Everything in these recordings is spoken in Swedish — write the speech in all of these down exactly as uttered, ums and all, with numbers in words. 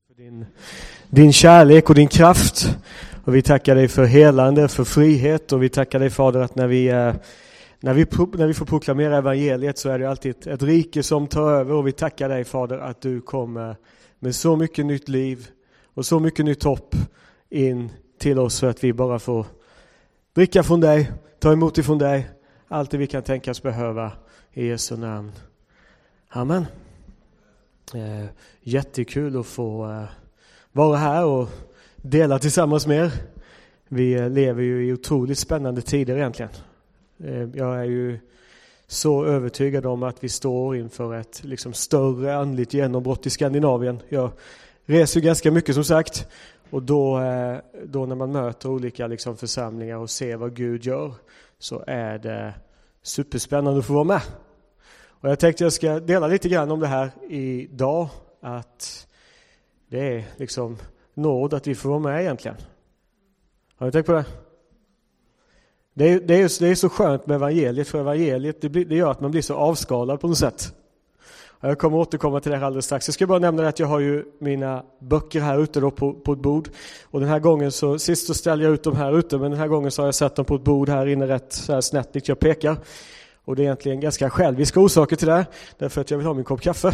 För din, din kärlek och din kraft. Och vi tackar dig för helande, för frihet. Och vi tackar dig, Fader, att när vi, när vi, när vi får proklamera evangeliet så är det alltid ett, ett rike som tar över. Och vi tackar dig, Fader, att du kommer med så mycket nytt liv och så mycket nytt hopp in till oss, så att vi bara får dricka från dig, ta emot ifrån dig allt det vi kan tänkas behöva i Jesu namn. Amen. Eh, jättekul att få eh, vara här och dela tillsammans med er. Vi eh, lever ju i otroligt spännande tider egentligen. Eh, jag är ju så övertygad om att vi står inför ett liksom större andligt genombrott i Skandinavien. Jag reser ju ganska mycket, som sagt, och då, eh, då när man möter olika liksom församlingar och ser vad Gud gör, så är det superspännande att få vara med. Och jag tänkte jag ska dela lite grann om det här idag, att det är liksom nåd att vi får vara med egentligen. Har du tänkt på det? Det är, det är, det är så skönt med evangeliet, för evangeliet det, blir, det gör att man blir så avskalad på något sätt. Och jag kommer återkomma till det här alldeles strax. Jag ska bara nämna att jag har ju mina böcker här ute då på, på ett bord. Och den här gången så, sist så ställde jag ut dem här ute, men den här gången så har jag satt dem på ett bord här inne rätt så här snett dit jag pekar. Och det är egentligen ganska själviska orsaker till det här, därför att jag vill ha min kopp kaffe.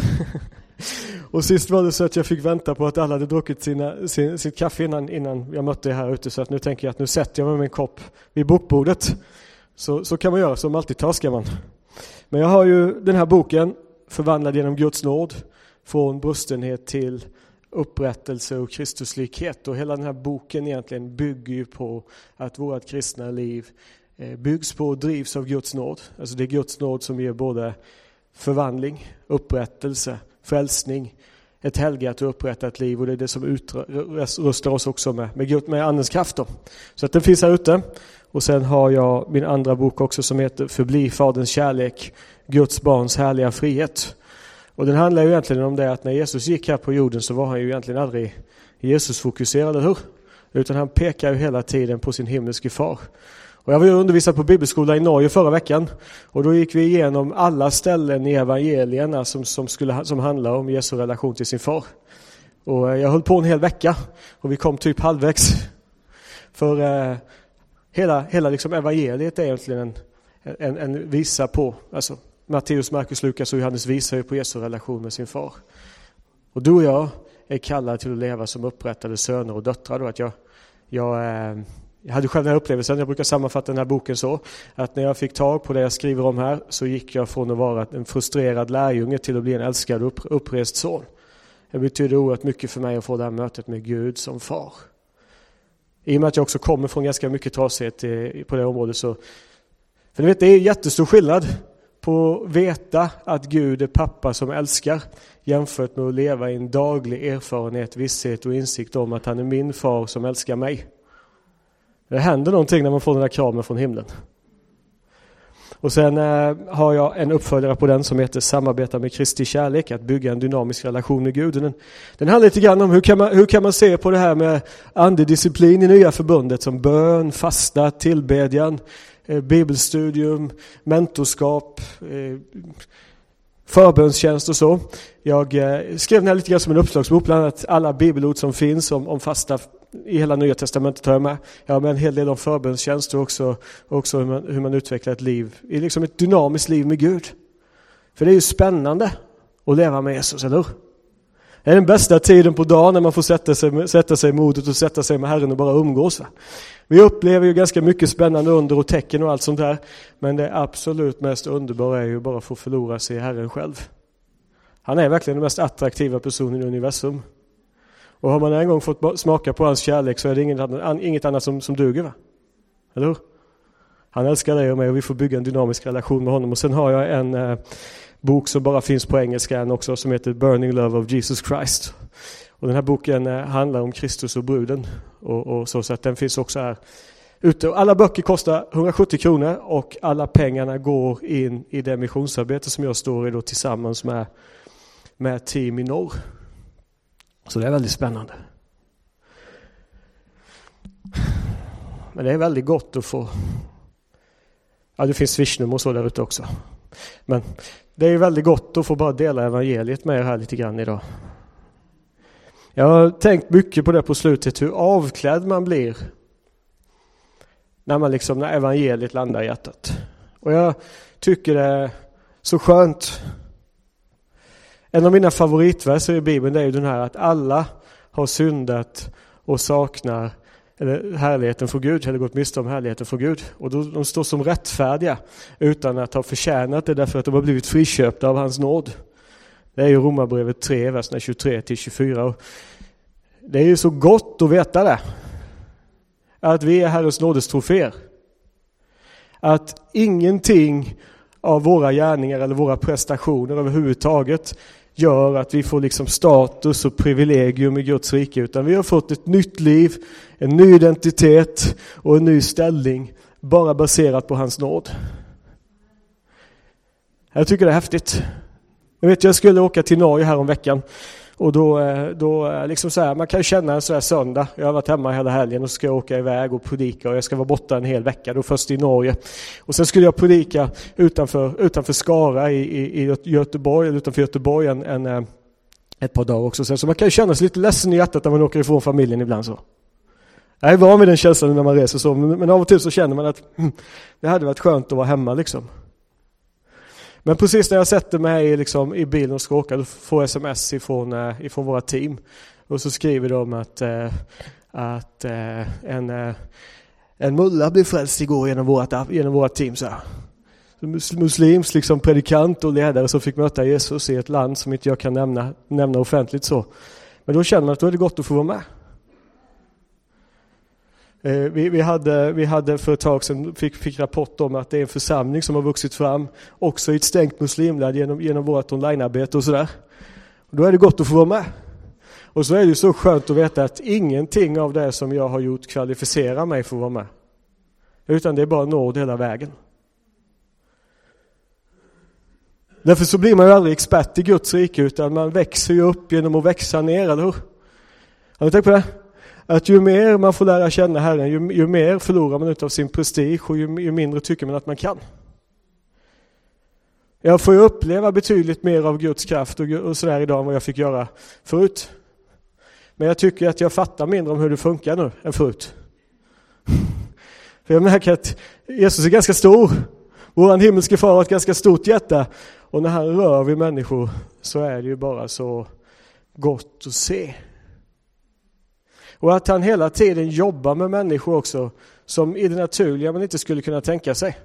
Och sist var det så att jag fick vänta på att alla hade druckit sina, sin, sitt kaffe innan, innan jag mötte er här ute. Så att nu tänker jag att nu sätter jag mig med min kopp vid bokbordet. Så, så kan man göra, som alltid taskar man. Men jag har ju den här boken, Förvandlad genom Guds nåd, från brustenhet till upprättelse och Kristuslikhet. Och hela den här boken egentligen bygger ju på att vårt kristna liv byggs på och drivs av Guds nåd. Alltså det är Guds nåd som ger både förvandling, upprättelse, frälsning, ett helgat och upprättat liv, och det är det som utrustar oss också med, med, Gud, med andens kraft då. Så att den finns här ute. Och sen har jag min andra bok också som heter Förbli Faderns kärlek, Guds barns härliga frihet. Och den handlar ju egentligen om det att när Jesus gick här på jorden så var han ju egentligen aldrig Jesus fokuserad, eller hur? Utan han pekar ju hela tiden på sin himmelske far. Och jag var ju undervisad på bibelskola i Norge förra veckan, och då gick vi igenom alla ställen i evangelierna som, som, skulle, som handlar om Jesu relation till sin far. Och jag höll på en hel vecka och vi kom typ halvvägs. För eh, hela, hela liksom evangeliet är egentligen en, en, en visa på, alltså Matteus, Markus, Lukas och Johannes visar ju på Jesu relation med sin far. Och du och jag är kallade till att leva som upprättade söner och döttrar. Då att jag... jag eh, Jag hade själv den här upplevelsen, jag brukar sammanfatta den här boken så, att när jag fick tag på det jag skriver om här, så gick jag från att vara en frustrerad lärjunge till att bli en älskad och upprest son. Det betyder oerhört mycket för mig att få det här mötet med Gud som far. I och med att jag också kommer från ganska mycket trasighet på det området, så... För ni vet, det är jättestor skillnad på att veta att Gud är pappa som älskar, jämfört med att leva i en daglig erfarenhet, visshet och insikt om att han är min far som älskar mig. Det händer någonting när man får den där kramen från himlen. Och sen eh, har jag en uppföljare på den som heter Samarbeta med Kristi kärlek, att bygga en dynamisk relation med Gud. Den, den handlar lite grann om hur kan, man, hur kan man se på det här med andedisciplin i nya förbundet, som bön, fasta, tillbedjan, eh, bibelstudium, mentorskap, eh, förbönstjänst och så. Jag eh, skrev den här lite grann som en uppslagsbok, bland annat alla bibelord som finns om, om fasta i hela Nya testamentet tar jag med. Jag har med en hel del om förbönstjänst och också, också hur, man, hur man utvecklar ett liv, i liksom ett dynamiskt liv med Gud. För det är ju spännande att leva med Jesus, eller hur? Det är den bästa tiden på dagen när man får sätta sig, sätta sig i modet och sätta sig med Herren och bara umgås. Va? Vi upplever ju ganska mycket spännande under och tecken och allt sånt där. Men det absolut mest underbara är ju bara att få förlora sig i Herren själv. Han är verkligen den mest attraktiva personen i universum. Och har man en gång fått smaka på hans kärlek, så är det inget annat, inget annat som, som duger, va? Eller hur? Han älskar dig och mig, och vi får bygga en dynamisk relation med honom. Och sen har jag en eh, bok som bara finns på engelska än också, som heter Burning Love of Jesus Christ. Och den här boken eh, handlar om Kristus och bruden. Och, och så, så att den finns också här ute. Och alla böcker kostar hundrasjuttio kronor, och alla pengarna går in i det missionsarbete som jag står i då, tillsammans med, med team i norr. Så det är väldigt spännande. Men det är väldigt gott att få... Ja, det finns swishnummer och så där ute också. Men det är väldigt gott att få bara dela evangeliet med er här lite grann idag. Jag har tänkt mycket på det på slutet, hur avklädd man blir när man liksom, när evangeliet landar i hjärtat. Och jag tycker det är så skönt. En av mina favoritverser i Bibeln är ju den här att alla har syndat och saknar eller härligheten för Gud, eller gått miste om härligheten för Gud. Och då, de står som rättfärdiga utan att ha förtjänat det, därför att de har blivit friköpta av hans nåd. Det är ju Romarbrevet tre, verserna tjugotre till tjugofyra. Och det är ju så gott att veta det. Att vi är Herrens nådes troféer. Att ingenting av våra gärningar eller våra prestationer överhuvudtaget gör att vi får liksom status och privilegium i Guds rike, utan vi har fått ett nytt liv, en ny identitet och en ny ställning bara baserat på hans nåd. Jag tycker det är häftigt. Jag vet, jag skulle åka till Norge här om veckan. Och då, då liksom så här, man kan känna en så här söndag. Jag har varit hemma hela helgen och ska åka iväg och predika. Och jag ska vara borta en hel vecka. Då först i Norge. Och sen skulle jag predika utanför, utanför Skara i, i, i Göteborg. Eller utanför Göteborg en, en, ett par dagar också. Så man kan känna sig lite ledsen i hjärtat när man åker ifrån familjen ibland så. Jag är van vid den känslan när man reser så. Men, men av och till så känner man att hm, det hade varit skönt att vara hemma liksom. Men precis när jag sätter mig liksom i bilen och ska åka, då får jag sms ifrån, äh, ifrån våra team. Och så skriver de att, äh, att äh, en, äh, en mulla blev frälst igår genom vårt, genom vårt team. Så här. Muslims liksom predikant och ledare som fick möta Jesus i ett land som inte jag kan nämna, nämna offentligt så. Men då känner man att då är det gott att få vara med. Vi, vi, hade, vi hade för ett tag sedan fick, fick rapport om att det är en församling som har vuxit fram också i ett stängt muslimland genom, genom vårt onlinearbete och sådär. Och då är det gott att få vara med. Och så är det ju så skönt att veta att ingenting av det som jag har gjort kvalificerar mig för att vara med. Utan det är bara nåd hela vägen. Därför så blir man ju aldrig expert i Guds rike, utan man växer ju upp genom att växa ner, eller hur? Har du tänkt på det? Att ju mer man får lära känna Herren, ju, ju mer förlorar man utav sin prestige och ju, ju mindre tycker man att man kan. Jag får ju uppleva betydligt mer av Guds kraft och, och sådär idag än vad jag fick göra förut. Men jag tycker att jag fattar mindre om hur det funkar nu än förut. För jag märker att Jesus är ganska stor. Våran himmelske far har ett ganska stort hjärta. Och när han rör vid människor så är det ju bara så gott att se. Och att han hela tiden jobbar med människor också som i det naturliga man inte skulle kunna tänka sig.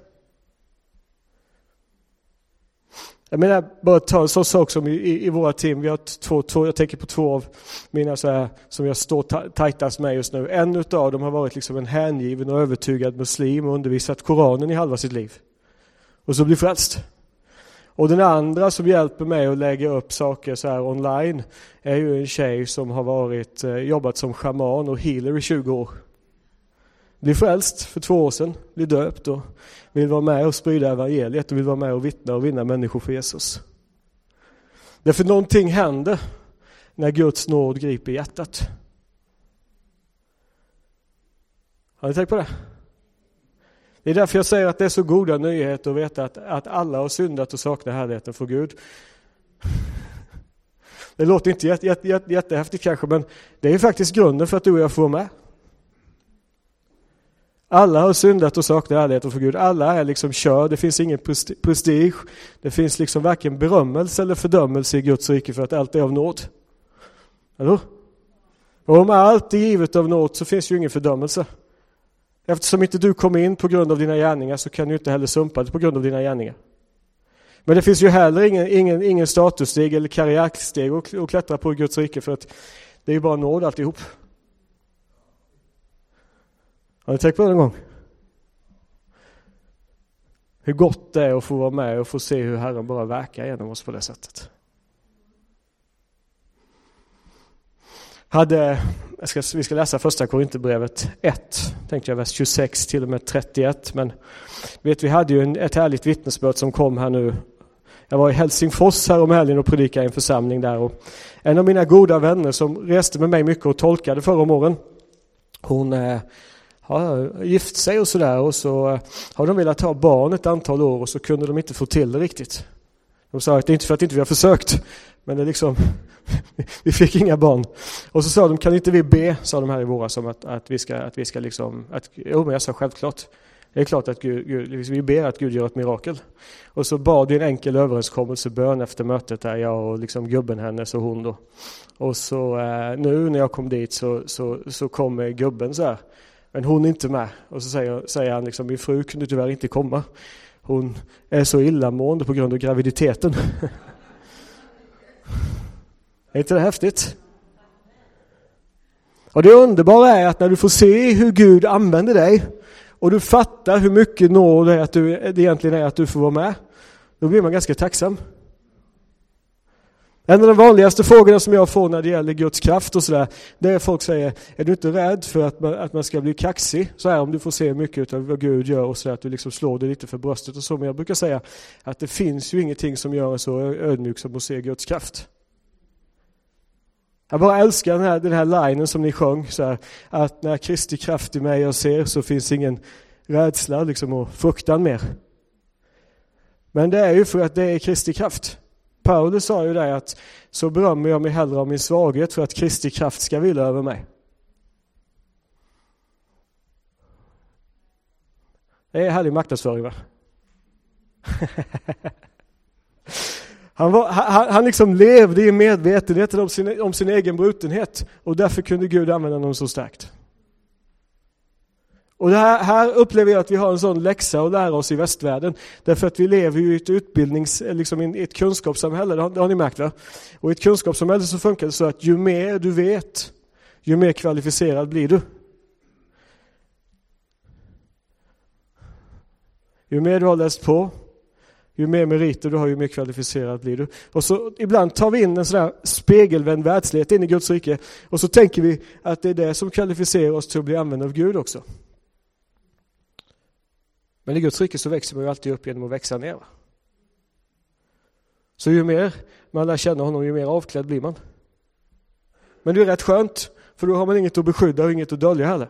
Jag menar, bara ta en sån sak som i, i, i våra team. Vi har två, två, jag tänker på två av mina så här, som jag står ta, tajtast med just nu. En utav dem har varit liksom en hängiven och övertygad muslim och undervisat Koranen i halva sitt liv. Och så blir frälst. Och den andra som hjälper mig att lägga upp saker så här online är ju en tjej som har varit, eh, jobbat som shaman och healer i tjugo år. Blir frälst för två år sedan, blir döpt och vill vara med och sprida evangeliet och vill vara med och vittna och vinna människor för Jesus. Därför någonting händer när Guds nåd griper hjärtat. Har ni tänkt på det? Det är därför jag säger att det är så goda nyheter att veta att, att alla har syndat och saknar härligheten för Gud. Det låter inte jätte, jätte, jätte, jättehäftigt kanske, men det är faktiskt grunden för att du och jag får med. Alla har syndat och saknar härligheten för Gud. Alla är liksom kör. Det finns ingen prestige. Det finns liksom varken berömmelse eller fördömelse i Guds rike för att allt är av nåd. Eller? Och om allt är givet av nåd så finns ju ingen fördömelse. Eftersom inte du kom in på grund av dina gärningar så kan du inte heller sumpa det på grund av dina gärningar. Men det finns ju heller ingen, ingen, ingen statussteg eller karriärsteg att, att klättra på i Guds rike, för att det är ju bara nåd alltihop. Har ni tänkt på det någon gång? Hur gott det är att få vara med och få se hur Herren bara verkar genom oss på det sättet. Hade, jag ska, vi ska läsa första Korinthierbrevet ett, tänkte jag, vers tjugosex till och med trettioett. Men vet, vi hade ju en, ett härligt vittnesbörd som kom här nu. Jag var i Helsingfors här om helgen och predikade i en församling där. Och en av mina goda vänner som reste med mig mycket och tolkade förra morgonen, hon eh, har gift sig och sådär. Och så eh, har de velat ha barn ett antal år och så kunde de inte få till det riktigt. De sa att det är inte för att inte vi har försökt, men det liksom, vi fick inga barn. Och så sa de, kan inte vi be, sa de här i våras, om att, att vi ska, att vi ska liksom, att, jo men jag sa självklart. Det är klart att Gud, Gud, vi ber att Gud gör ett mirakel. Och så bad vi en enkel överenskommelse, bön efter mötet där, jag och liksom gubben hennes och hon då. Och så eh, nu när jag kom dit så, så, så kommer gubben så här. Men hon är inte med. Och så säger, säger han liksom, min fru kunde tyvärr inte komma. Hon är så illamående på grund av graviditeten. Är inte det häftigt? Och det underbara är att när du får se hur Gud använder dig och du fattar hur mycket nåd det, är att du, det egentligen är att du får vara med, då blir man ganska tacksam. En av de vanligaste frågorna som jag får när det gäller Guds kraft och sådär, det är folk säger, är du inte rädd för att man, att man ska bli kaxig? Så här, om du får se mycket av vad Gud gör och sådär, att du liksom slår dig lite för bröstet och så. Men jag brukar säga att det finns ju ingenting som gör så ödmjuk som att se Guds kraft. Jag bara älskar den här, den här linen som ni sjöng, så här, att när Kristi kraft i mig jag ser så finns ingen rädsla liksom, och fruktan mer. Men det är ju för att det är Kristi kraft. Paulus sa ju där att så berömmer jag mig hellre av min svaghet för att Kristi kraft ska vila över mig. Det är härlig marknadsföring, va? Han, var, han, han liksom levde i medvetenheten om sin, om sin egen brutenhet och därför kunde Gud använda honom så starkt. Och det här, här upplever jag att vi har en sån läxa att lära oss i västvärlden. Därför att vi lever ju i ett utbildnings, liksom i ett kunskapssamhälle, det har, det har ni märkt, va? Och i ett kunskapssamhälle så funkar det så att ju mer du vet, ju mer kvalificerad blir du. Ju mer du har läst på, ju mer meriter du har, ju mer kvalificerad blir du. Och så ibland tar vi in en sån där spegelvänd världslighet in i Guds rike. Och så tänker vi att det är det som kvalificerar oss till att bli använda av Gud också. Men i Guds rike så växer man ju alltid upp genom att växa ner. Så ju mer man lär känna honom, ju mer avklädd blir man. Men det är rätt skönt, för då har man inget att beskydda och inget att dölja heller.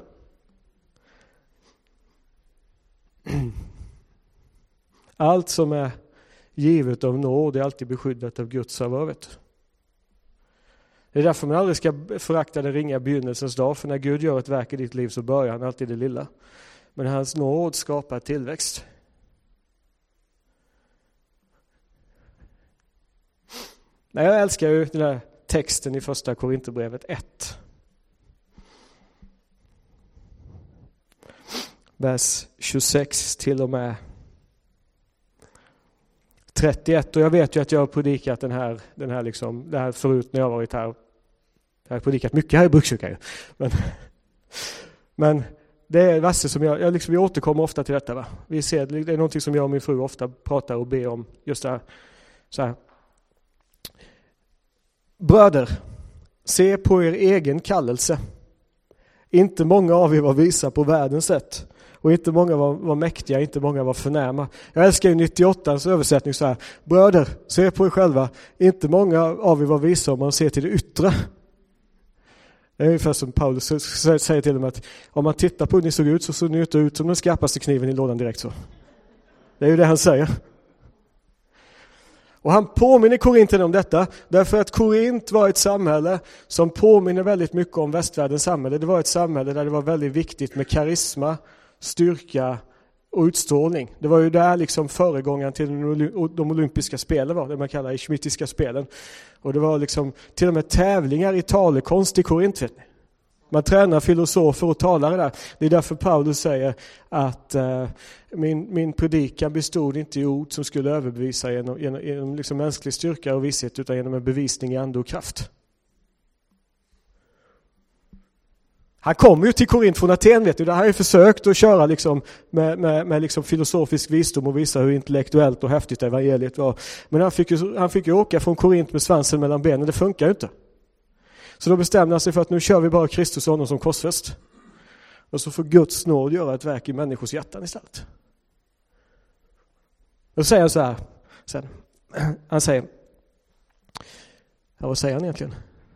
Allt som är givet av nåd är alltid beskyddat av Guds favör. Det är därför man aldrig ska förakta den ringa begynnelsens dag, för när Gud gör ett verk i ditt liv så börjar han alltid det lilla. Men hans nåd skapar tillväxt. Nej, jag älskar ju den där texten i första Korinthierbrevet ett. Vers tjugosex till och med trettioett. Och jag vet ju att jag har predikat den här, den här liksom, det här förut när jag har varit här. Jag har predikat mycket här i Brukskyrkan. Men, men det är verser som jag, jag, liksom, jag återkommer ofta till detta. Va? Vi ser, det är någonting som jag och min fru ofta pratar och ber om. Just det här. Så här. Bröder, se på er egen kallelse. Inte många av er var visa på världens sätt. Och inte många var, var mäktiga, inte många var förnäma. Jag älskar ju nittioåttans översättning så här. Bröder, se på er själva. Inte många av er var visa om man ser till det yttre. Det är ungefär som Paulus säger till dem att om man tittar på hur ni såg ut så såg ni inte ut som den skarpaste kniven i lådan direkt så. Det är ju det han säger. Och han påminner Korinten om detta därför att Korint var ett samhälle som påminner väldigt mycket om västvärldens samhälle. Det var ett samhälle där det var väldigt viktigt med karisma, styrka och utstrålning. Det var ju där liksom föregångaren till de olympiska spelen var, det man kallar i schmittiska spelen. Och det var liksom till och med tävlingar i talekonst i Korint. Man tränar filosofer och talare där. Det är därför Paulus säger att uh, min, min predikan bestod inte i ord som skulle överbevisa genom, genom, genom liksom mänsklig styrka och visshet utan genom en bevisning i ande och kraft. Han kom ju till Korint från Aten, vet du. Där har ju försökt att köra liksom med, med, med liksom filosofisk visdom och visa hur intellektuellt och häftigt evangeliet var. Men han fick ju, han fick ju åka från Korint med svansen mellan benen. Det funkar ju inte. Så då bestämde han sig för att nu kör vi bara Kristus och honom som korsfäst. Och så får Guds nåd göra ett verk i människors hjärtan istället. Då säger han så här. Sen, han säger, ja, vad säger han egentligen?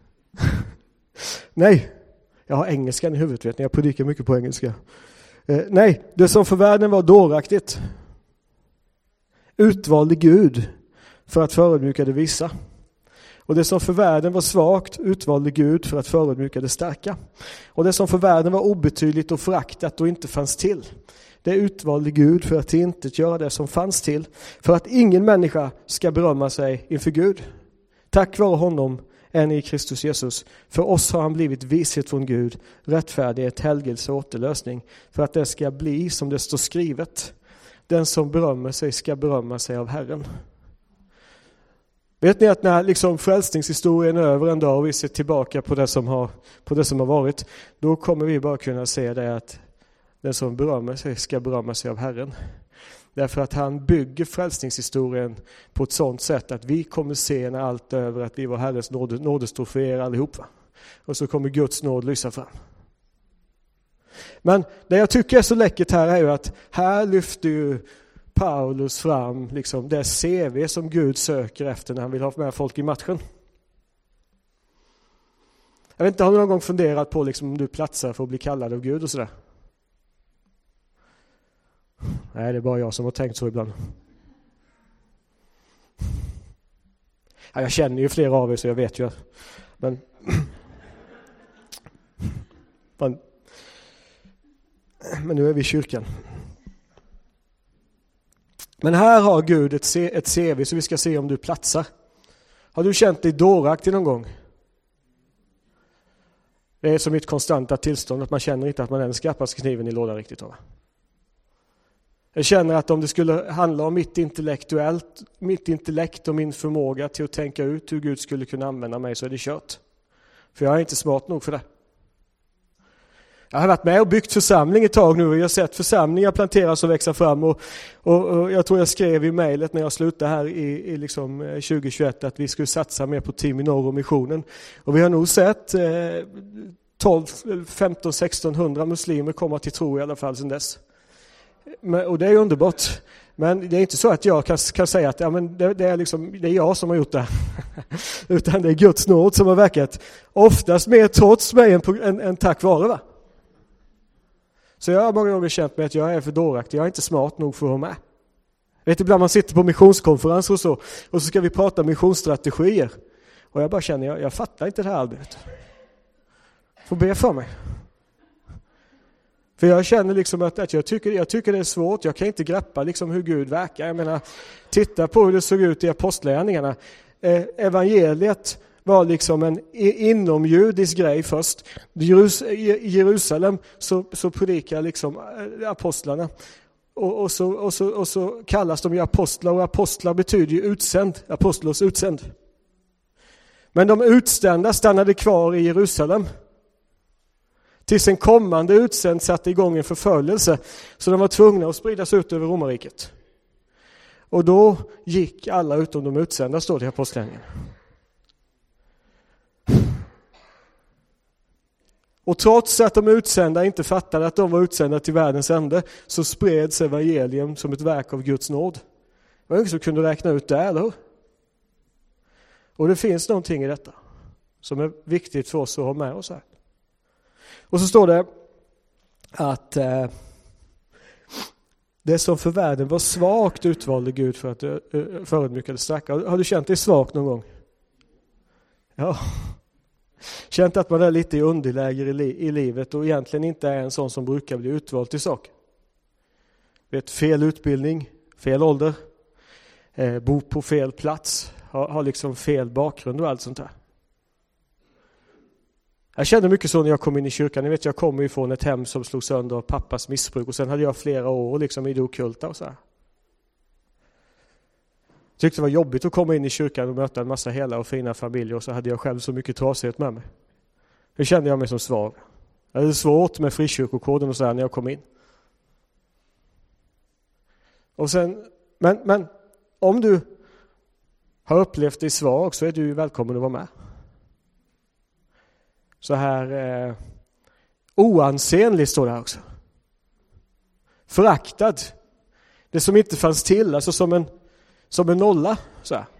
Nej. Jag har engelskan i huvudet, vet ni. Jag predikar mycket på engelska. Eh, nej, det som för världen var dåraktigt utvalde Gud för att förödmjuka det vissa. Och det som för världen var svagt utvalde Gud för att förödmjuka det starka. Och det som för världen var obetydligt och föraktat och inte fanns till, det utvalde Gud för att inte göra det som fanns till, för att ingen människa ska berömma sig inför Gud. Tack vare honom är ni i Kristus Jesus. För oss har han blivit vishet från Gud, rättfärdighet, helgelse och återlösning, för att det ska bli som det står skrivet. Den som berömmer sig ska berömma sig av Herren. Vet ni att när liksom frälsningshistorien är över en dag och vi ser tillbaka på det som har, på det som har varit, då kommer vi bara kunna se det att den som berömmer sig ska berömma sig av Herren. Därför att han bygger frälsningshistorien på ett sådant sätt att vi kommer se när allt är över att vi var Herrens nåd, nådestroféer allihop. Va? Och så kommer Guds nåd lysa fram. Men det jag tycker är så läckert här är ju att här lyfter ju Paulus fram liksom det C V som Gud söker efter när han vill ha med folk i matchen. Jag vet inte, har du någon gång funderat på liksom om du platsar för att bli kallad av Gud och sådär? Nej, det är bara jag som har tänkt så ibland. Ja, jag känner ju flera av er så jag vet ju. Men, men, men nu är vi i kyrkan. Men här har Gud ett, C, ett C V så vi ska se om du platsar. Har du känt dig dåraktig någon gång? Det är som ett konstanta tillstånd att man känner inte att man är den skarpaste kniven i lådan riktigt. Va? Jag känner att om det skulle handla om mitt intellektuellt, mitt intellekt och min förmåga till att tänka ut hur Gud skulle kunna använda mig så är det kört. För jag är inte smart nog för det. Jag har varit med och byggt församling ett tag nu och jag har sett församlingar planteras och växa fram och, och, och jag tror jag skrev i mejlet när jag slutade här i, i liksom tjugo tjugoett att vi skulle satsa mer på Team i norr och missionen. Och vi har nog sett eh, tolv, femton, sexton hundra muslimer komma till tro i alla fall sedan dess. Men, och det är underbart. Men det är inte så att jag kan, kan säga att ja, men det, det, är liksom, det är jag som har gjort det. Utan det är Guds nåd som har verkat. Oftast mer trots mig än, än, än tack vare. Va? Så jag har många gånger känt mig att jag är för dåraktig. Jag är inte smart nog för att vara med. Vet, ibland man sitter på missionskonferenser och så. Och så ska vi prata missionsstrategier. Och jag bara känner, jag, jag fattar inte det här arbetet. Får be för mig. För jag känner liksom att, att jag, tycker, jag tycker det är svårt. Jag kan inte greppa liksom hur Gud verkar. Jag menar, titta på hur det såg ut i apostlagärningarna. Eh, evangeliet var liksom en inomjudisk grej först. I Jerusalem så, så predikar liksom apostlarna. Och, och, så, och, så, och så kallas de ju apostlar. Och apostlar betyder ju utsänd. Apostlos utsänd. Men de utställda stannade kvar i Jerusalem. Tills en kommande utsänd satte igång en förföljelse. Så de var tvungna att spridas ut över romarriket. Och då gick alla utom de utsända, står det i apostlagärningarna. Och trots att de utsända inte fattade att de var utsända till världens ände, så spreds evangelium som ett verk av Guds nåd. Det var ingen som kunde räkna ut det, eller hur? Och det finns någonting i detta som är viktigt för oss att ha med oss här. Och så står det att eh, det som för världen var svagt utvalde Gud för att uh, förödmjuka det starka. Har du känt dig svag någon gång? Ja. Känt att man är lite i underläge i, li- i livet och egentligen inte är en sån som brukar bli utvald till saker. Vet, fel utbildning, fel ålder, eh, bo på fel plats, har, har liksom fel bakgrund och allt sånt där. Jag kände mycket så när jag kom in i kyrkan. Ni vet, jag kom ju från ett hem som slog sönder av pappas missbruk. Och sen hade jag flera år liksom i det ockulta och så här. Jag tyckte det var jobbigt att komma in i kyrkan och möta en massa hela och fina familjer. Och så hade jag själv så mycket trasighet med mig. Då kände jag mig som svag. Det är svårt med frikyrkokoden och så här när jag kom in. Och sen, men, men om du har upplevt dig svag så är du välkommen att vara med. Så här eh, oansenlig står det här också. Föraktad. Det som inte fanns till, alltså som en, som en nolla. Så här.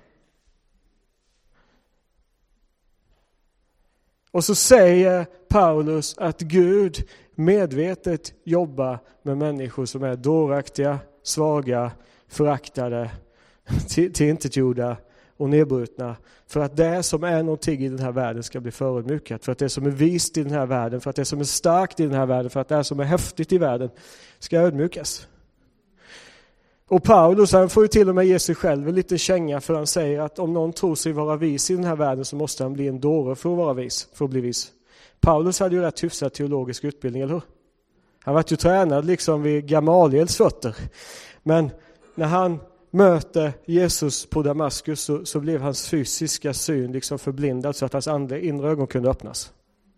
Och så säger Paulus att Gud medvetet jobbar med människor som är dåraktiga, svaga, föraktade, tillintetgjorda och nedbrutna. För att det som är någonting i den här världen ska bli förödmjukat. För att det som är vist i den här världen, för att det som är starkt i den här världen, för att det som är häftigt i världen ska ödmjukas. Och Paulus, han får ju till och med ge sig själv en liten känga, för han säger att om någon tror sig vara vis i den här världen så måste han bli en dåre för att vara vis, för att bli vis. Paulus hade ju rätt hyfsad teologisk utbildning, eller hur? Han var ju tränad liksom vid Gamaliels fötter. Men när han möter Jesus på Damaskus så, så blev hans fysiska syn liksom förblindad så att hans andra inre ögon kunde öppnas.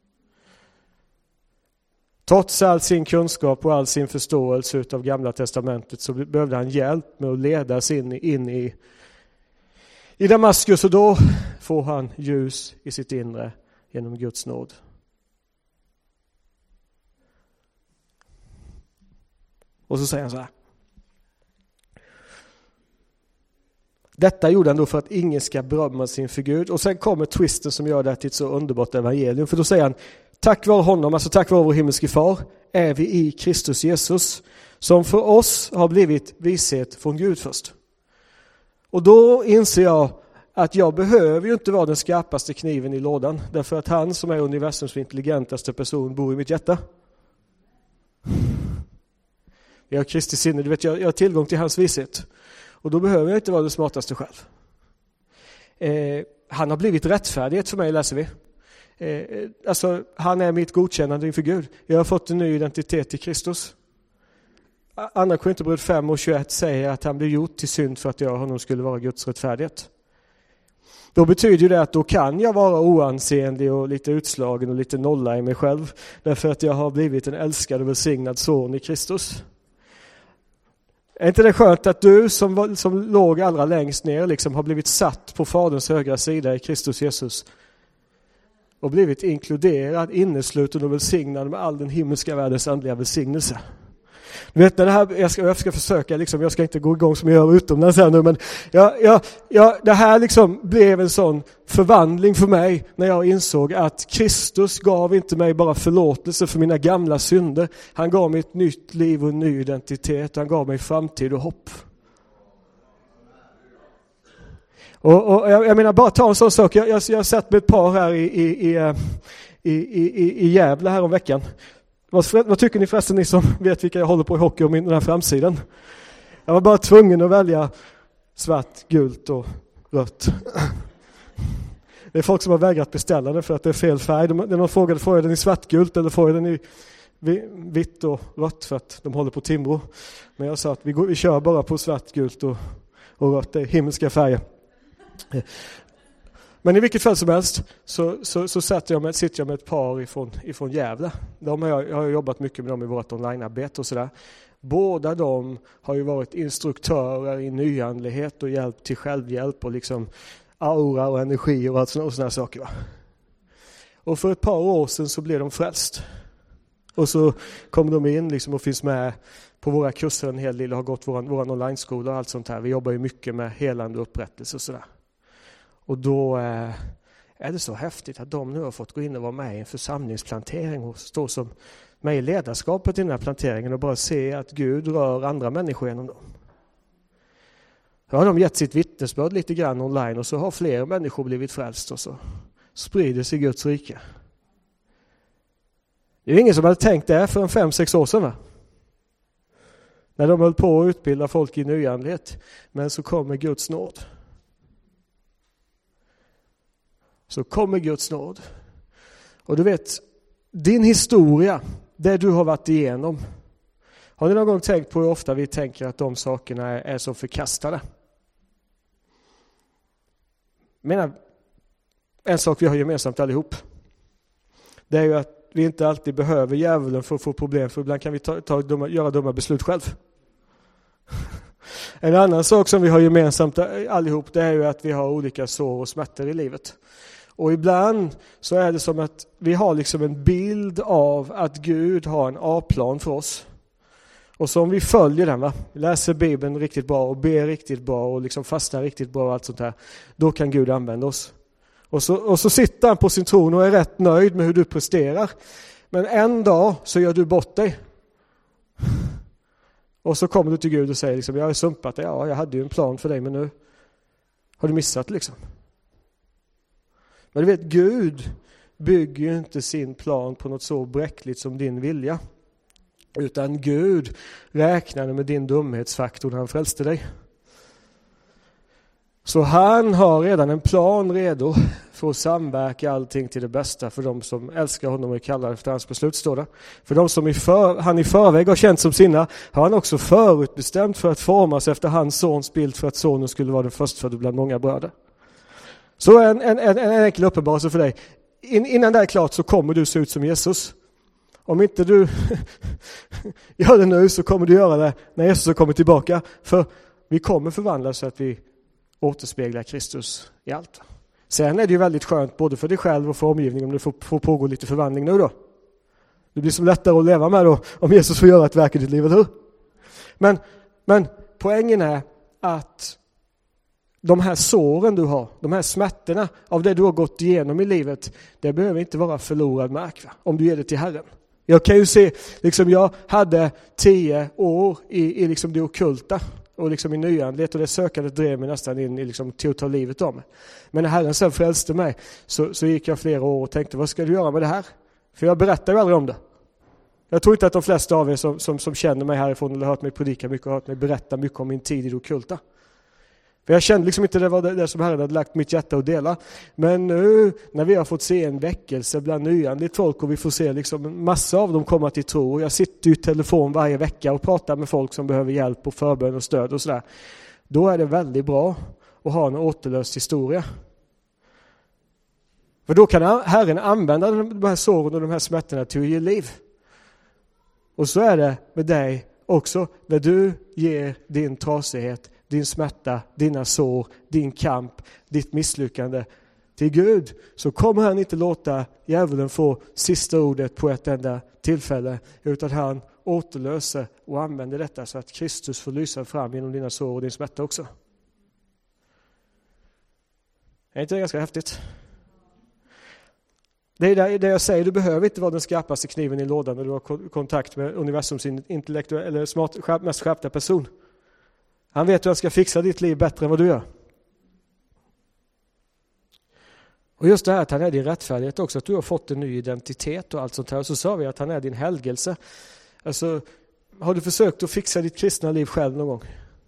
Trots all sin kunskap och all sin förståelse av Gamla testamentet så behövde han hjälp med att ledas in, in i, i Damaskus, och då får han ljus i sitt inre genom Guds nåd. Och så säger han så här. Detta gjorde han då för att ingen ska berömma sin för Gud. Och sen kommer twisten som gör det till ett så underbart evangelium. För då säger han, tack vare honom, alltså tack vare vår himmelske far, är vi i Kristus Jesus, som för oss har blivit vishet från Gud först. Och då inser jag att jag behöver ju inte vara den skarpaste kniven i lådan, därför att han som är universums intelligentaste person bor i mitt hjärta. Jag har Kristi sinne, du vet, jag, jag har tillgång till hans vishet. Och då behöver jag inte vara den smartaste själv. Eh, han har blivit rättfärdighet för mig, läser vi. Eh, alltså, han är mitt godkännande inför Gud. Jag har fått en ny identitet i Kristus. Andra Korinthierbrevet fem och tjugoett säger att han blev gjort till synd för att jag honom skulle vara Guds rättfärdighet. Då betyder det att då kan jag vara oansenlig och lite utslagen och lite nolla i mig själv. Därför att jag har blivit en älskad och välsignad son i Kristus. Är inte det skönt att du som, som låg allra längst ner liksom har blivit satt på faderns högra sida i Kristus Jesus och blivit inkluderad, innesluten och välsignad med all den himmelska världens andliga välsignelse? Du vet, när det här, jag, ska, jag ska försöka, liksom, jag ska inte gå igång som jag gör utomlands här nu, men jag, jag, jag, det här liksom blev en sån förvandling för mig när jag insåg att Kristus gav inte mig bara förlåtelse för mina gamla synder. Han gav mig ett nytt liv och en ny identitet. Han gav mig framtid och hopp. Och, och jag, jag menar, bara ta en sån sak. Jag, jag, jag har sett med ett par här i, i, i, i, i, i Gävle här om veckan. Vad, vad tycker ni förresten, ni som vet vilka jag håller på i hockey om den här framsidan? Jag var bara tvungen att välja svart, gult och rött. Det är folk som har vägrat beställa det för att det är fel färg. De, när de frågade, får jag den i svartgult eller får jag den i vitt och rött, för att de håller på Timrå. Men jag sa att vi, går, vi kör bara på svart, gult och, och rött. Det är himmelska färger. Men i vilket fall som helst så, så, så satt jag med, sitter jag med ett par ifrån, ifrån Gävle. De har jag, jag har jobbat mycket med dem i vårt onlinearbete och sådär. Båda de har ju varit instruktörer i nyandlighet och hjälp till självhjälp och liksom aura och energi och allt sådana, och sådana saker. Va? Och för ett par år sedan så blev de frälst. Och så kom de in liksom och finns med på våra kurser en hel del och har gått vår, vår online-skola och allt sånt här. Vi jobbar ju mycket med helande och upprättelse och sådär. Och då eh, är det så häftigt att de nu har fått gå in och vara med i en församlingsplantering och stå som med i ledarskapet i den här planteringen och bara se att Gud rör andra människor genom dem. Då har de gett sitt vittnesbörd lite grann online och så har fler människor blivit frälst och så sprider sig Guds rike. Det är ju ingen som hade tänkt det för en fem, sex år sedan, va? När de höll på att utbilda folk i nyandlighet. Men så kommer Guds nåd. Så kommer Guds nåd. Och du vet, din historia, det du har varit igenom. Har ni någon gång tänkt på hur ofta vi tänker att de sakerna är, är så förkastade? Jag menar, en sak vi har gemensamt allihop. Det är ju att vi inte alltid behöver djävulen för att få problem. För ibland kan vi ta, ta dumma, göra dumma beslut själv. En annan sak som vi har gemensamt allihop, det är ju att vi har olika sår och smärtor i livet. Och ibland så är det som att vi har liksom en bild av att Gud har en A-plan för oss. Och så om vi följer den, va? Läser Bibeln riktigt bra och ber riktigt bra och liksom fastnar riktigt bra och allt sånt här, då kan Gud använda oss. Och så, och så sitter han på sin tron och är rätt nöjd med hur du presterar. Men en dag så gör du bort dig. Och så kommer du till Gud och säger liksom, jag har sumpat det. Ja, jag hade ju en plan för dig, men nu, Har du missat liksom? Men du vet, Gud bygger ju inte sin plan på något så bräckligt som din vilja. Utan Gud räknade med din dumhetsfaktor när han frälste dig. Så han har redan en plan redo för att samverka allting till det bästa för de som älskar honom och kallar efter hans beslut, står det. För de som i för, han i förväg har känt som sina har han också förutbestämt för att formas efter hans sons bild för att sonen skulle vara den förstfödde bland många bröder. Så en, en, en, en enkel uppenbarelse för dig. In, innan det är klart så kommer du se ut som Jesus. Om inte du gör det nu så kommer du göra det när Jesus kommer tillbaka. För vi kommer förvandlas så att vi återspeglar Kristus i allt. Sen är det ju väldigt skönt både för dig själv och för omgivningen om du får, får pågå lite förvandling nu då. Det blir som lättare att leva med då om Jesus får göra ett verk i ditt liv, eller hur? Men, men poängen är att de här såren du har, de här smärtorna av det du har gått igenom i livet, det behöver inte vara förlorad mark, va? Om du ger det till Herren. Jag kan ju se, liksom jag hade tio år i, i liksom det ockulta och liksom i nyandlighet, och det sökandet drev mig nästan in i liksom till att ta livet av mig. Men när Herren sen frälste mig så, så gick jag flera år och tänkte, vad ska du göra med det här? För jag berättar ju aldrig om det. Jag tror inte att de flesta av er som, som, som känner mig härifrån eller hört mig predika mycket och hört mig berätta mycket om min tid i det ockulta. För jag kände liksom inte det var det, det som Herren hade lagt mitt hjärta att dela. Men nu när vi har fått se en väckelse bland nyandligt folk och vi får se liksom en massa av dem komma till tro. Och jag sitter ju i telefon varje vecka och pratar med folk som behöver hjälp och förbön och stöd och sådär. Då är det väldigt bra att ha en återlöst historia. För då kan Herren använda de här såren och de här smärtorna till att ge liv. Och så är det med dig också när du ger din trasighet, din smärta, dina sår, din kamp, ditt misslyckande till Gud, så kommer han inte låta djävulen få sista ordet på ett enda tillfälle, utan han återlöser och använder detta så att Kristus får lysa fram genom dina sår och din smärta också. Är inte det ganska häftigt? Det är det jag säger, du behöver inte vara den skarpaste kniven i lådan när du har kontakt med universums intellektuella eller smart, mest skärpta person. Han vet hur han ska fixa ditt liv bättre än vad du gör. Och just det här att han är din rättfärdighet också, att du har fått en ny identitet och allt sånt här. Och så sa vi att han är din helgelse. Alltså, har du försökt att fixa ditt kristna liv själv någon gång?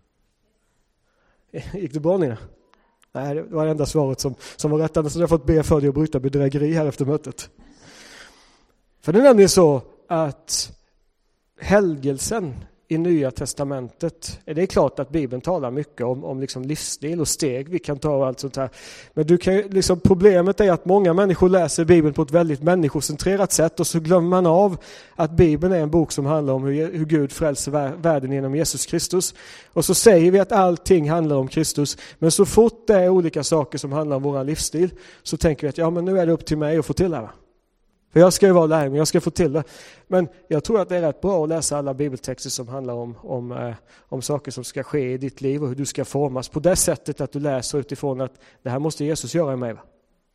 Gick det bra, Nina? Nej, det var det enda svaret som, som var rättande, så jag har fått be för dig att bryta bedrägeri här efter mötet. För det är nämligen så att helgelsen i Nya testamentet, det är klart att Bibeln talar mycket om, om liksom livsstil och steg vi kan ta och allt sånt här. Men du kan, liksom, problemet är att många människor läser Bibeln på ett väldigt människocentrerat sätt och så glömmer man av att Bibeln är en bok som handlar om hur, hur Gud frälser världen genom Jesus Kristus. Och så säger vi att allting handlar om Kristus, men så fort det är olika saker som handlar om vår livsstil så tänker vi att ja, men nu är det upp till mig att få till det, va? För jag ska ju vara lärjunge, jag ska få till det. Men jag tror att det är rätt bra att läsa alla bibeltexter som handlar om, om, eh, om saker som ska ske i ditt liv och hur du ska formas. På det sättet att du läser utifrån att det här måste Jesus göra i mig, va?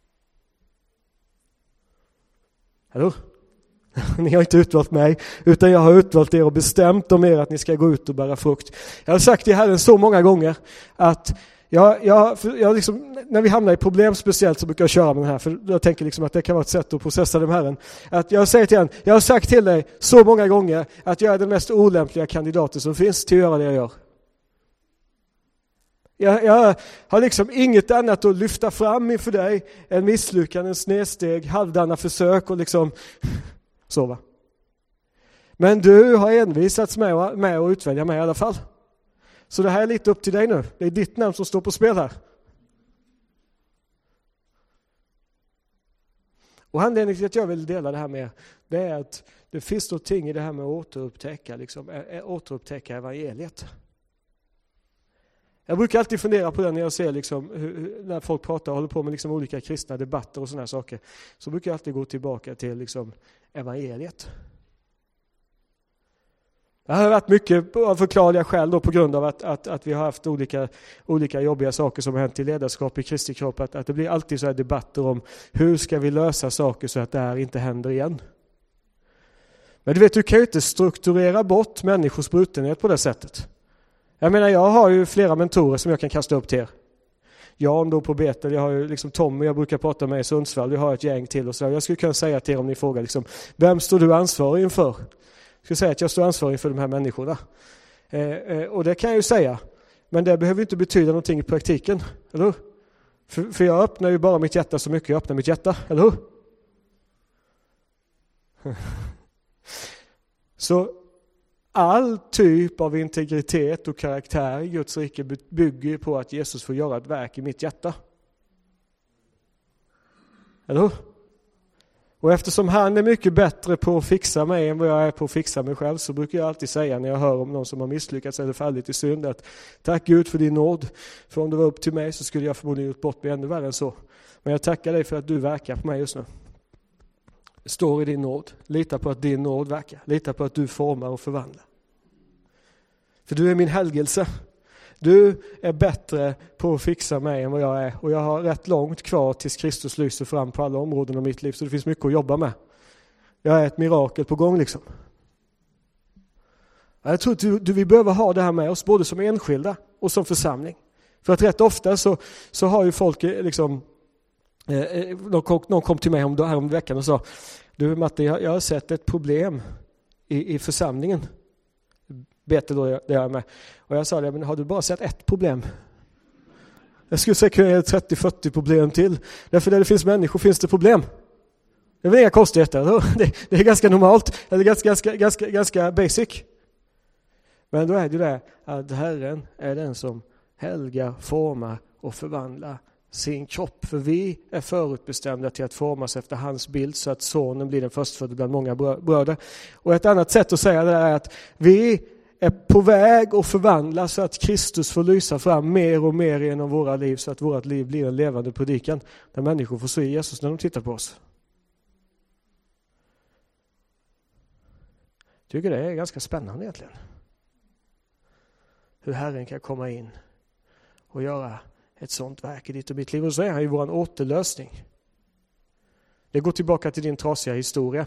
Hallå? Ni har inte utvalt mig, utan jag har utvalt er och bestämt om er att ni ska gå ut och bära frukt. Jag har sagt till Herren så många gånger att Jag, jag, jag liksom, när vi hamnar i problem speciellt så brukar jag köra med den här, för jag tänker liksom att det kan vara ett sätt att processa dem Herren. Att jag säger till honom, jag har sagt till dig så många gånger att jag är den mest olämpliga kandidaten som finns till att göra det jag gör. Jag, jag har liksom inget annat att lyfta fram inför dig än misslyckanden, snedsteg, halvdana försök och liksom så, va. Men du har envisats med, med att utvälja mig i alla fall. Så det här är lite upp till dig nu. Det är ditt namn som står på spel här. Och anledningen till att jag vill dela det här med det är att det finns någonting i det här med att återupptäcka, liksom, ä- återupptäcka evangeliet. Jag brukar alltid fundera på det när jag ser liksom, hur, när folk pratar och håller på med liksom olika kristna debatter och såna här saker. Så brukar jag alltid gå tillbaka till liksom, evangeliet. Det har varit mycket av förklarliga skäl då på grund av att, att, att vi har haft olika, olika jobbiga saker som har hänt i ledarskap i Kristi kropp. Att, att det blir alltid så här debatter om hur ska vi lösa saker så att det här inte händer igen. Men du vet, du kan ju inte strukturera bort människors brutenhet på det sättet. Jag menar, jag har ju flera mentorer som jag kan kasta upp till er. Jan då på Betel, jag har ju liksom Tommy jag brukar prata med i Sundsvall, vi har ett gäng till och så. Jag skulle kunna säga till er om ni frågar liksom, vem står du ansvarig inför? Jag skulle säga att jag står ansvarig för de här människorna. Eh, eh, och det kan jag ju säga, men det behöver inte betyda någonting i praktiken, eller hur? För, för jag öppnar ju bara mitt hjärta så mycket jag öppnar mitt hjärta, eller hur? Så all typ av integritet och karaktär i Guds rike bygger på att Jesus får göra ett verk i mitt hjärta. Eller hur? Och eftersom han är mycket bättre på att fixa mig än vad jag är på att fixa mig själv, så brukar jag alltid säga när jag hör om någon som har misslyckats eller fallit i synd att tack Gud för din nåd. För om det var upp till mig så skulle jag förmodligen gjort bort mig ännu värre än så. Men jag tackar dig för att du verkar på mig just nu. Står i din nåd. Lita på att din nåd verkar. Lita på att du formar och förvandlar. För du är min helgelse. Du är bättre på att fixa mig än vad jag är. Och jag har rätt långt kvar tills Kristus lyser fram på alla områden av mitt liv. Så det finns mycket att jobba med. Jag är ett mirakel på gång liksom. Jag tror att du, du, vi behöver ha det här med oss. Både som enskilda och som församling. För att rätt ofta så, så har ju folk liksom... Eh, någon, kom, någon kom till mig om, här om veckan och sa du Matte, jag, jag har sett ett problem i, i församlingen. Betel då, det är med. Och jag sa det, men har du bara sett ett problem? Jag skulle säga kunna ge trettio fyrtio problem till. Därför där det finns människor finns det problem. Det är väl inga konstigheter. Det, det är ganska normalt. Eller ganska, ganska, ganska, ganska basic. Men då är det det att Herren är den som helgar, formar och förvandlar sin kropp. För vi är förutbestämda till att formas efter hans bild så att sonen blir den förstfödde bland många bröder. Och ett annat sätt att säga det är att vi är på väg att förvandla så att Kristus får lysa fram mer och mer genom våra liv så att vårt liv blir en levande predikan där människor får se Jesus när de tittar på oss. Jag tycker det är ganska spännande egentligen. Hur Herren kan komma in och göra ett sånt verk i ditt och mitt liv. Och så är han ju vår återlösning. Det går tillbaka till din trasiga historia.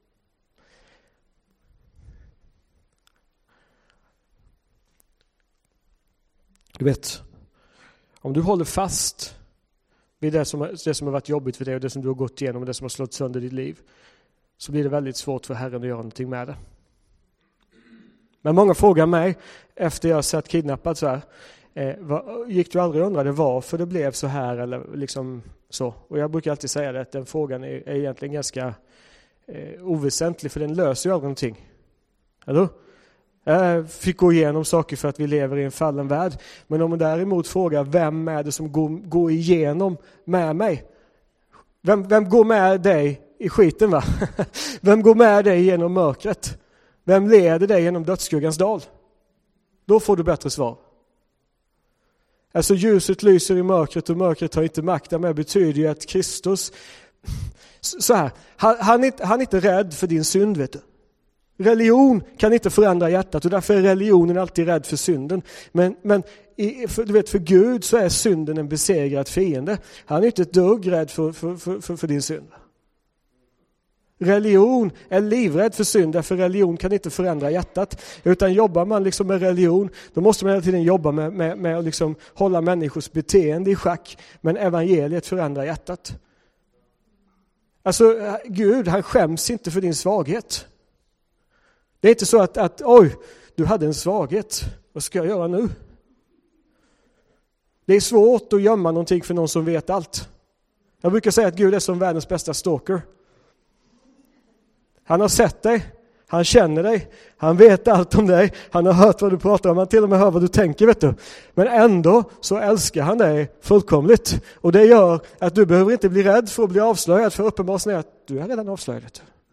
Du vet, om du håller fast vid det som, det som har varit jobbigt för dig och det som du har gått igenom och det som har slått sönder ditt liv, så blir det väldigt svårt för Herren att göra någonting med det. Men många frågar mig efter jag sett kidnappad så här, eh, vad, gick du aldrig undrade varför det blev så här eller liksom så? Och jag brukar alltid säga det, att den frågan är, är egentligen ganska eh, oväsentlig, för den löser ju aldrig någonting. Eller? Jag fick gå igenom saker för att vi lever i en fallen värld. Men om man däremot frågar, vem är det som går, går igenom med mig? Vem, vem går med dig i skiten, va? Vem går med dig genom mörkret? Vem leder dig genom dödsskuggans dal? Då får du bättre svar. Alltså ljuset lyser i mörkret och mörkret har inte makt. Det betyder ju att Kristus, så här, han, han, är inte, han är inte rädd för din synd, vet du. Religion kan inte förändra hjärtat och därför är religionen alltid rädd för synden. Men, men i, för, du vet, för Gud så är synden en besegrad fiende. Han är inte ett dugg rädd för, för, för, för, för din synd. Religion är livrädd för synd, därför religion kan inte förändra hjärtat. Utan jobbar man liksom med religion, då måste man hela tiden jobba med, med, med att liksom hålla människors beteende i schack. Men evangeliet förändrar hjärtat. Alltså Gud, han skäms inte för din svaghet. Det är inte så att, att oj, du hade en svaghet. Vad ska jag göra nu? Det är svårt att gömma någonting för någon som vet allt. Jag brukar säga att Gud är som världens bästa stalker. Han har sett dig, han känner dig, han vet allt om dig, han har hört vad du pratar om, han till och med hör vad du tänker, vet du. Men ändå så älskar han dig fullkomligt. Och det gör att du behöver inte bli rädd för att bli avslöjad, för uppenbarligen är att du är redan avslöjad.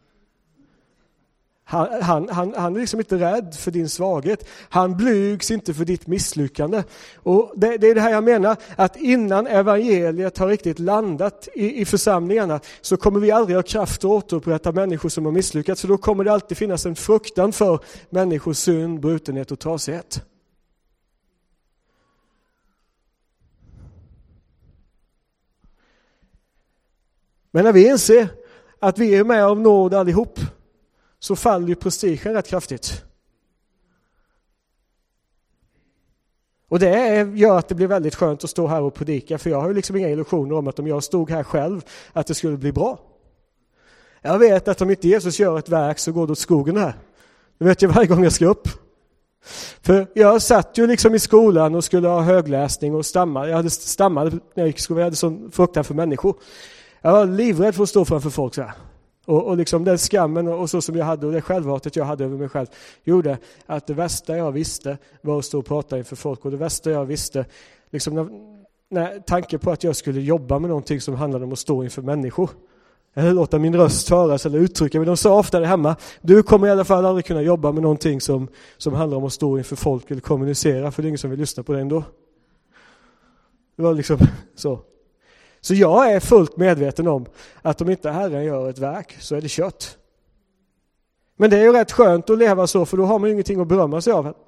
Han, han, han, han är liksom inte rädd för din svaghet. Han blygs inte för ditt misslyckande. Och det, det är det här jag menar, att innan evangeliet har riktigt landat i, i församlingarna så kommer vi aldrig ha kraft att återupprätta människor som har misslyckats. För då kommer det alltid finnas en fruktan för människors synd, brutenhet och trasighet. Men när vi inser att vi är med av nåd allihop, så faller ju prestigen rätt kraftigt. Och det är, gör att det blir väldigt skönt att stå här och predika, för jag har ju liksom inga illusioner om att om jag stod här själv att det skulle bli bra. Jag vet att om inte Jesus gör ett verk så går det åt skogen här. Det vet jag varje gång jag ska upp. För jag satt ju liksom i skolan och skulle ha högläsning och stamma. Jag hade stammat när jag gick i skolan. Jag hade sån fruktan för människor. Jag var livrädd för att stå framför folk så här. Och, och liksom den skammen och, och så som jag hade och det självhatet jag hade över mig själv gjorde att det värsta jag visste var att stå och prata inför folk. Och det värsta jag visste, liksom när, när tanken på att jag skulle jobba med någonting som handlade om att stå inför människor. Eller låta min röst höras eller uttrycka mig. De sa ofta det hemma, du kommer i alla fall aldrig kunna jobba med någonting som, som handlar om att stå inför folk eller kommunicera, för det är ingen som vill lyssna på det ändå. Det var liksom så. Så jag är fullt medveten om att om inte Herren gör ett verk så är det kött. Men det är ju rätt skönt att leva så, för då har man ju ingenting att berömma sig av.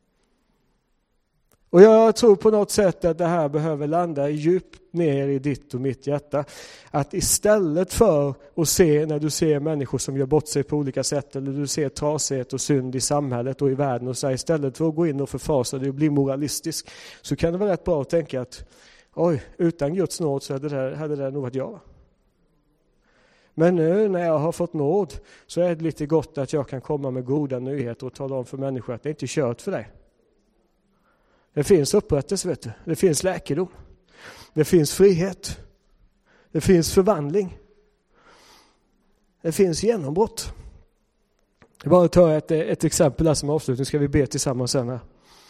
Och jag tror på något sätt att det här behöver landa djupt ner i ditt och mitt hjärta. Att istället för att se, när du ser människor som gör bort sig på olika sätt, eller du ser trasighet och synd i samhället och i världen, och så här, istället för att gå in och förfasa det och bli moralistisk, så kan det vara rätt bra att tänka att oj, utan Guds nåd så hade det, där, hade det nog varit jag. Men nu när jag har fått nåd så är det lite gott att jag kan komma med goda nyheter och tala om för människor att det inte är kört för dig. Det finns upprättelse, vet du. Det finns läkedom. Det finns frihet. Det finns förvandling. Det finns genombrott. Jag bara tar ett, ett exempel här som avslutning, ska vi be tillsammans sen här.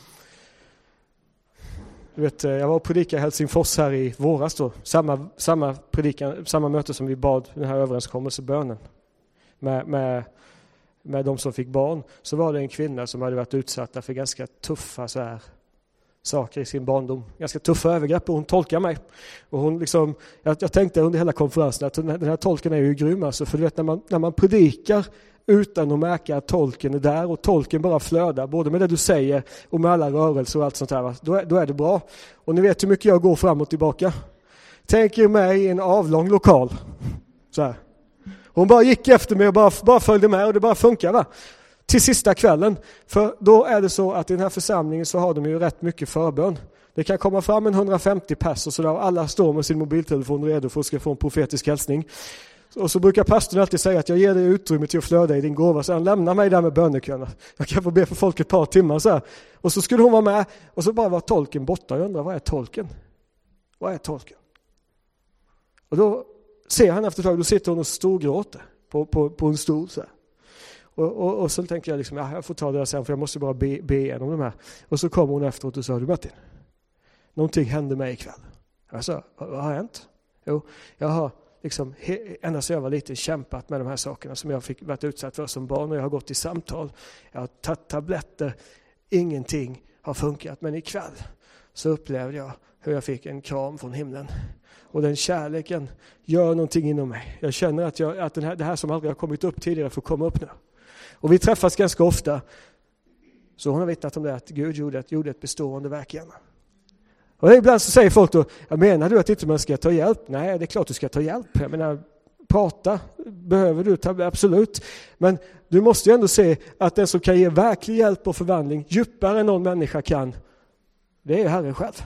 Du vet, jag var och predikade i Helsingfors här i våras då. Samma, samma, predikan, samma möte som vi bad den här överenskommelsebönen med, med, med de som fick barn. Så var det en kvinna som hade varit utsatta för ganska tuffa så här saker i sin barndom. Ganska tuffa övergrepp, och hon tolkar mig. Och hon liksom, jag, jag tänkte under hela konferensen att den här, den här tolken är ju grym. Alltså, för du vet, när man, när man predikar utan att märka att tolken är där och tolken bara flödar, både med det du säger och med alla rörelser och allt sånt här, då är, då är det bra. Och ni vet hur mycket jag går fram och tillbaka. Tänk er mig i en avlång lokal. Så här. Hon bara gick efter mig och bara, bara följde med, och det bara funkar, va? Till sista kvällen. För då är det så att i den här församlingen så har de ju rätt mycket förbön. Det kan komma fram en hundrafemtio pers och sådär, och alla står med sin mobiltelefon redo för att ska få en profetisk hälsning. Och så brukar pastorn alltid säga att jag ger dig utrymme till att flöda i din gåva, så han lämnar mig där med böneköerna. Jag kan få be för folk ett par timmar så här. Och så skulle hon vara med, och så bara var tolken borta. Jag undrar, vad är tolken? Vad är tolken? Och då ser han efter ett tag, då sitter hon och storgråter på, på, på en stol så här. Och, och, och så tänker jag liksom, ja, jag får ta det där sen, för jag måste bara be, be igenom de här. Och så kommer hon efteråt och sa, du Martin, någonting hände mig ikväll. Jag sa, vad, vad har hänt? Jo, jag har liksom, ända så jag var lite kämpat med de här sakerna som jag fick varit utsatt för som barn, och jag har gått i samtal. Jag har tagit tabletter, ingenting har funkat, men ikväll så upplevde jag hur jag fick en kram från himlen. Och den kärleken gör någonting inom mig. Jag känner att, jag, att den här, det här som aldrig har kommit upp tidigare får komma upp nu. Och vi träffas ganska ofta. Så hon har vittnat om det, att Gud gjorde ett, gjorde ett bestående verk igen. Och ibland så säger folk då, jag menar du att inte man ska ta hjälp? Nej, det är klart du ska ta hjälp. Jag menar, prata behöver du ta, absolut. Men du måste ju ändå se att den som kan ge verklig hjälp och förvandling djupare än någon människa kan, det är Herren själv.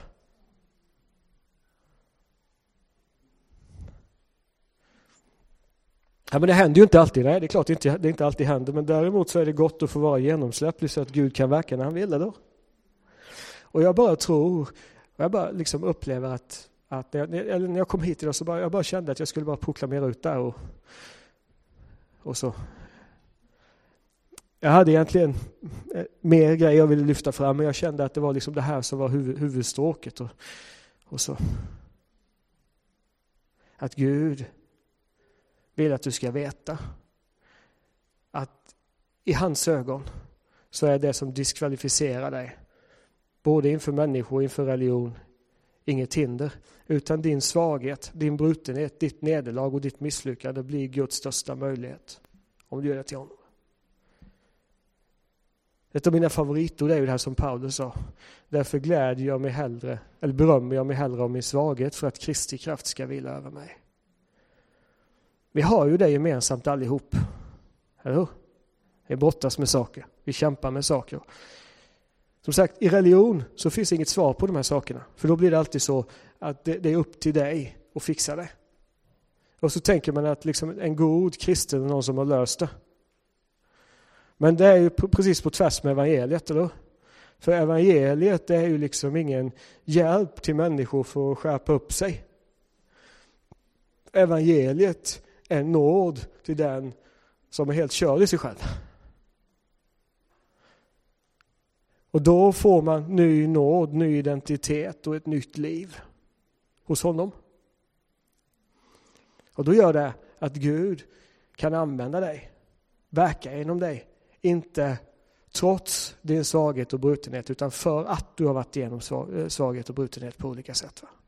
Ja, men det händer ju inte alltid. Nej, det är klart det inte, det inte alltid händer. Men däremot så är det gott att få vara genomsläpplig så att Gud kan verka när han vill det då. Och jag bara tror, jag bara liksom upplever att, att när, jag, eller när jag kom hit idag så bara, jag bara kände att jag skulle bara proklamera ut där. Och, och så. Jag hade egentligen mer grejer jag ville lyfta fram, men jag kände att det var liksom det här som var huvud, huvudstråket. Och, och så. Att Gud vill att du ska veta att i hans ögon så är det som diskvalificerar dig, både inför människor och inför religion, inget hinder, utan din svaghet, din brutenhet, ditt nederlag och ditt misslyckande blir Guds största möjlighet om du gör det till honom. Ett av mina favoritord är ju det här som Paulus sa. Därför glädjer jag mig hellre, eller berömmer jag mig hellre om min svaghet, för att Kristi kraft ska vila över mig. Vi har ju det gemensamt allihop. Eller hur? Vi brottas med saker. Vi kämpar med saker. Som sagt, i religion så finns inget svar på de här sakerna. För då blir det alltid så att det, det är upp till dig att fixa det. Och så tänker man att liksom en god kristen är någon som har löst det. Men det är ju precis på tvärs med evangeliet, eller? För evangeliet är ju liksom ingen hjälp till människor för att skärpa upp sig. Evangeliet är nåd till den som är helt körd i sig själv. Och då får man ny nåd, ny identitet och ett nytt liv hos honom. Och då gör det att Gud kan använda dig, verka genom dig. Inte trots din svaghet och brutenhet, utan för att du har varit igenom svaghet och brutenhet på olika sätt. Va?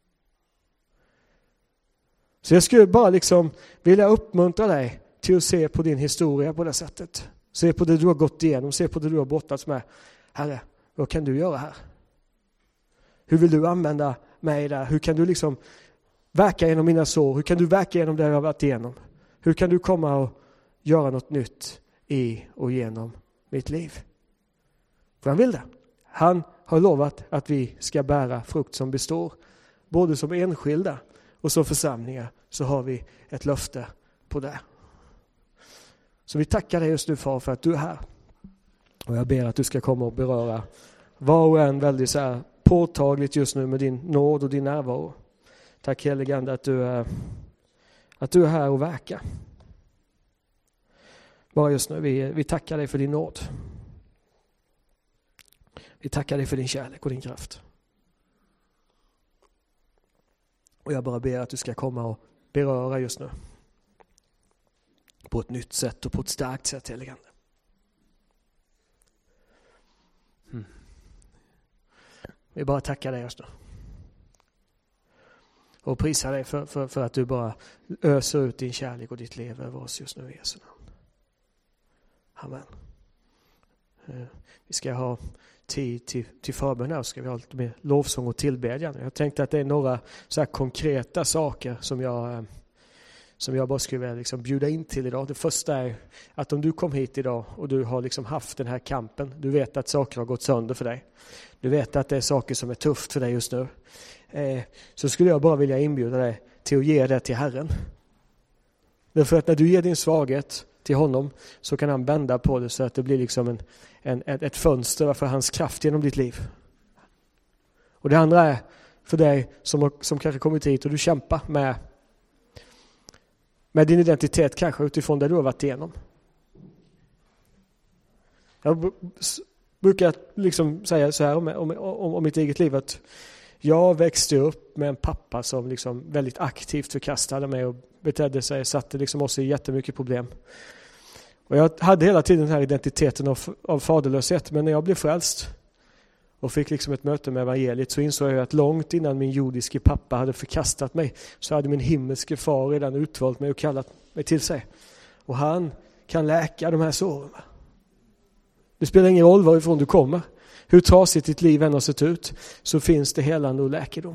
Så jag skulle bara liksom vilja uppmuntra dig till att se på din historia på det sättet. Se på det du har gått igenom, se på det du har brottats med. Herre, vad kan du göra här? Hur vill du använda mig där? Hur kan du liksom verka genom mina sår? Hur kan du verka genom det jag har varit igenom? Hur kan du komma och göra något nytt i och genom mitt liv? För han vill det. Han har lovat att vi ska bära frukt som består. Både som enskilda och som församlingar så har vi ett löfte på det. Så vi tackar dig just nu, far, för att du är här. Och jag ber att du ska komma och beröra var och en väldigt så här påtagligt just nu med din nåd och din närvaro. Tack helige Ande att du är, att du är här och verkar. Bara just nu, vi, vi tackar dig för din nåd. Vi tackar dig för din kärlek och din kraft. Och jag bara ber att du ska komma och beröra just nu. På ett nytt sätt och på ett starkt sätt, helige Ande. Mm. Vi bara tackar dig just nu. Och prisar dig för, för, för att du bara öser ut din kärlek och ditt liv över oss just nu i Jesu namn. Amen. Vi ska ha tid till, till förbön här, ska vi ha lite mer lovsång och tillbedjan. Jag tänkte att det är några så här konkreta saker som jag, som jag bara skulle vilja liksom bjuda in till idag. Det första är att om du kom hit idag och du har liksom haft den här kampen, du vet att saker har gått sönder för dig. Du vet att det är saker som är tufft för dig just nu. Eh, så skulle jag bara vilja inbjuda dig till att ge det till Herren. Därför att när du ger din svaghet till honom så kan han vända på det så att det blir liksom en, en, ett fönster för hans kraft genom ditt liv. Och det andra är för dig som, har, som kanske kommit hit och du kämpar med, med din identitet kanske utifrån det du har varit igenom. Jag brukar liksom säga så här om, om, om, om mitt eget liv att jag växte upp med en pappa som liksom väldigt aktivt förkastade mig och betedde sig, satte liksom oss i jättemycket problem. Och jag hade hela tiden den här identiteten av, av faderlöshet, men när jag blev frälst och fick liksom ett möte med evangeliet så insåg jag att långt innan min jordiske pappa hade förkastat mig så hade min himmelske far redan utvalt mig och kallat mig till sig. Och han kan läka de här såren. Det spelar ingen roll varifrån du kommer. Hur trasigt ditt liv än har sett ut så finns det helande och läkedom.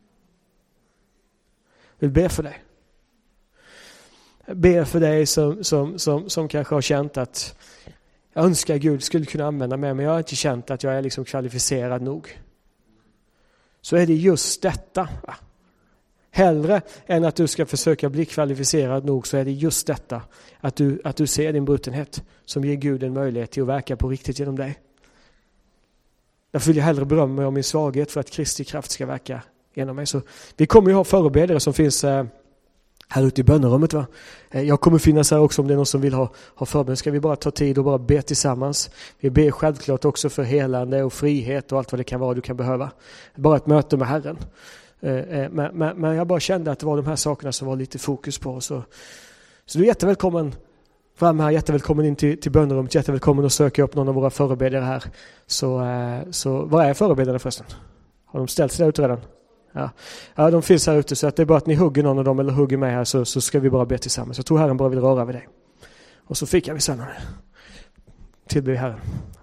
Jag vill be för dig. Jag ber för dig som, som, som, som kanske har känt att jag önskar Gud skulle kunna använda mig, men jag har inte känt att jag är liksom kvalificerad nog. Så är det just detta. Va? Hellre än att du ska försöka bli kvalificerad nog så är det just detta. Att du, att du ser din brutenhet som ger Gud en möjlighet till att verka på riktigt genom dig. Därför vill jag hellre berömma mig om min svaghet för att Kristi kraft ska verka genom mig. Så vi kommer ju ha förebedjare som finns eh, här ute i bönerummet. Va? Eh, jag kommer finnas här också om det är någon som vill ha, ha förbön. Ska vi bara ta tid och bara be tillsammans. Vi ber självklart också för helande och frihet och allt vad det kan vara du kan behöva. Bara ett möte med Herren. Eh, eh, men, men, men jag bara kände att det var de här sakerna som var lite fokus på. Så, så du är jättevälkommen fram här, jättevälkommen in till, till bönerummet, jättevälkommen att söka upp någon av våra förebedjare här. Så, så vad är förebedjarna förresten? Har de ställt sig där ute redan? Ja. Ja, de finns här ute så att det är bara att ni hugger någon av dem eller hugger mig här så, så ska vi bara be tillsammans. Jag tror Herren bara vill röra vid dig. Och så fick jag vi sen. Tillbe Herren.